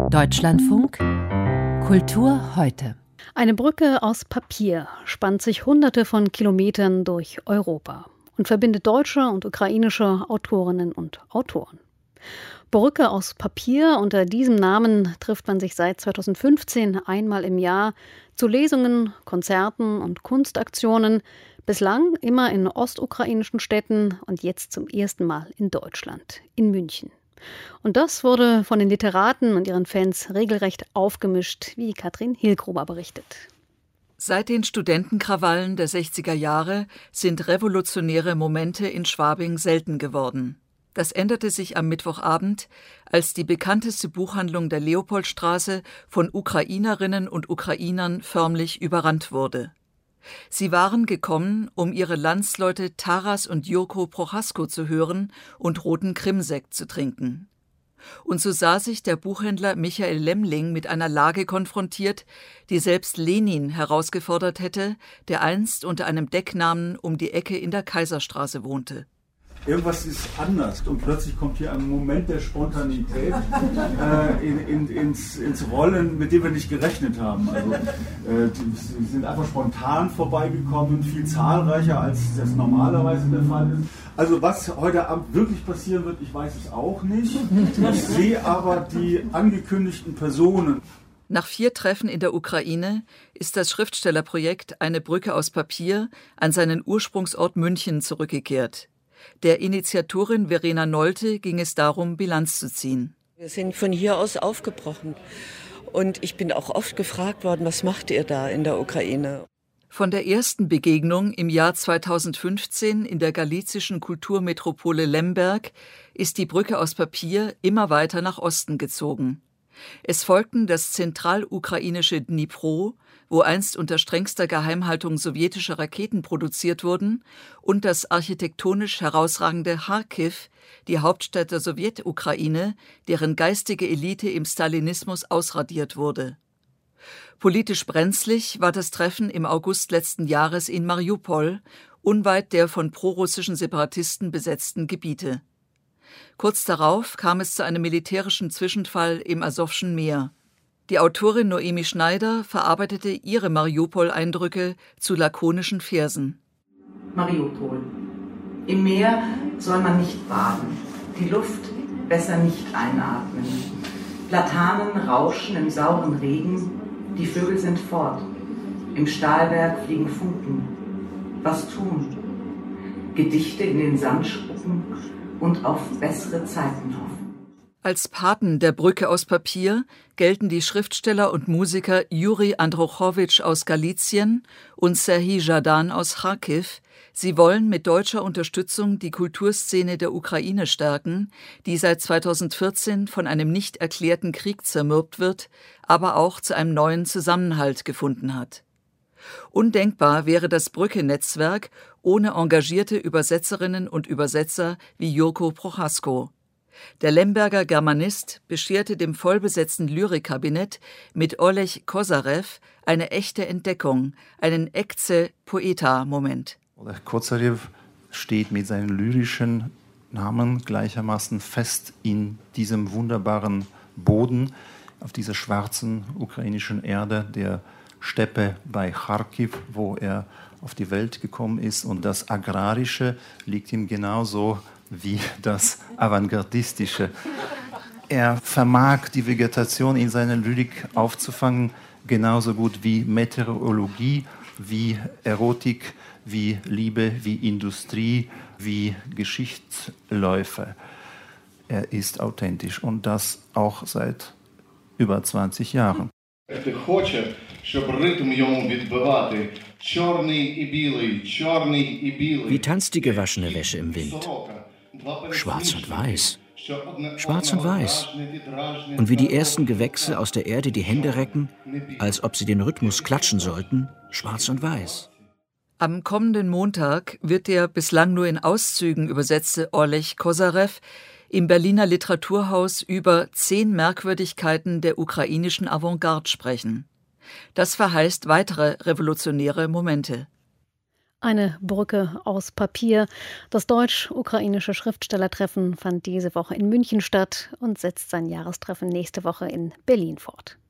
Deutschlandfunk Kultur heute. Eine Brücke aus Papier spannt sich Hunderte von Kilometern durch Europa und verbindet deutsche und ukrainische Autorinnen und Autoren. Brücke aus Papier, unter diesem Namen trifft man sich seit 2015 einmal im Jahr zu Lesungen, Konzerten und Kunstaktionen, bislang immer in ostukrainischen Städten und jetzt zum ersten Mal in Deutschland, in München. Und das wurde von den Literaten und ihren Fans regelrecht aufgemischt, wie Katrin Hilgruber berichtet. Seit den Studentenkrawallen der 60er Jahre sind revolutionäre Momente in Schwabing selten geworden. Das änderte sich am Mittwochabend, als die bekannteste Buchhandlung der Leopoldstraße von Ukrainerinnen und Ukrainern förmlich überrannt wurde. Sie waren gekommen, um ihre Landsleute Taras und Jurko Prochasko zu hören und roten Krimsekt zu trinken. Und so sah sich der Buchhändler Michael Lemling mit einer Lage konfrontiert, die selbst Lenin herausgefordert hätte, der einst unter einem Decknamen um die Ecke in der Kaiserstraße wohnte. Irgendwas ist anders und plötzlich kommt hier ein Moment der Spontanität ins Rollen, mit dem wir nicht gerechnet haben. Also, die sind einfach spontan vorbeigekommen, viel zahlreicher, als das normalerweise der Fall ist. Also was heute Abend wirklich passieren wird, ich weiß es auch nicht. Ich sehe aber die angekündigten Personen. Nach 4 Treffen in der Ukraine ist das Schriftstellerprojekt Eine Brücke aus Papier an seinen Ursprungsort München zurückgekehrt. Der Initiatorin Verena Nolte ging es darum, Bilanz zu ziehen. Wir sind von hier aus aufgebrochen. Und ich bin auch oft gefragt worden, was macht ihr da in der Ukraine? Von der ersten Begegnung im Jahr 2015 in der galizischen Kulturmetropole Lemberg ist die Brücke aus Papier immer weiter nach Osten gezogen. Es folgten das zentralukrainische Dnipro, wo einst unter strengster Geheimhaltung sowjetische Raketen produziert wurden, und das architektonisch herausragende Charkiw, die Hauptstadt der Sowjetukraine, deren geistige Elite im Stalinismus ausradiert wurde. Politisch brenzlig war das Treffen im August letzten Jahres in Mariupol, unweit der von prorussischen Separatisten besetzten Gebiete. Kurz darauf kam es zu einem militärischen Zwischenfall im Asowschen Meer. Die Autorin Noemi Schneider verarbeitete ihre Mariupol-Eindrücke zu lakonischen Versen. Mariupol. Im Meer soll man nicht baden, die Luft besser nicht einatmen. Platanen rauschen im sauren Regen, die Vögel sind fort. Im Stahlwerk fliegen Funken. Was tun? Gedichte in den Sand spucken und auf bessere Zeiten hoffen. Als Paten der Brücke aus Papier gelten die Schriftsteller und Musiker Juri Androchowitsch aus Galizien und Serhij Zhadan aus Charkiw. Sie wollen mit deutscher Unterstützung die Kulturszene der Ukraine stärken, die seit 2014 von einem nicht erklärten Krieg zermürbt wird, aber auch zu einem neuen Zusammenhalt gefunden hat. Undenkbar wäre das Brücke-Netzwerk ohne engagierte Übersetzerinnen und Übersetzer wie Jurko Prochasko. Der Lemberger Germanist bescherte dem vollbesetzten Lyrikkabinett mit Oleg Kosarew eine echte Entdeckung, einen Ekce-Poeta-Moment. Oleg Kosarew steht mit seinem lyrischen Namen gleichermaßen fest in diesem wunderbaren Boden, auf dieser schwarzen ukrainischen Erde, der Steppe bei Charkiw, wo er auf die Welt gekommen ist. Und das Agrarische liegt ihm genauso wie das Avantgardistische. Er vermag die Vegetation in seiner Lyrik aufzufangen, genauso gut wie Meteorologie, wie Erotik, wie Liebe, wie Industrie, wie Geschichtsläufe. Er ist authentisch und das auch seit über 20 Jahren. Wie tanzt die gewaschene Wäsche im Wind? Schwarz und weiß. Schwarz und weiß. Und wie die ersten Gewächse aus der Erde die Hände recken, als ob sie den Rhythmus klatschen sollten, schwarz und weiß. Am kommenden Montag wird der bislang nur in Auszügen übersetzte Oleg Kosarew im Berliner Literaturhaus über 10 Merkwürdigkeiten der ukrainischen Avantgarde sprechen. Das verheißt weitere revolutionäre Momente. Eine Brücke aus Papier. Das deutsch-ukrainische Schriftstellertreffen fand diese Woche in München statt und setzt sein Jahrestreffen nächste Woche in Berlin fort.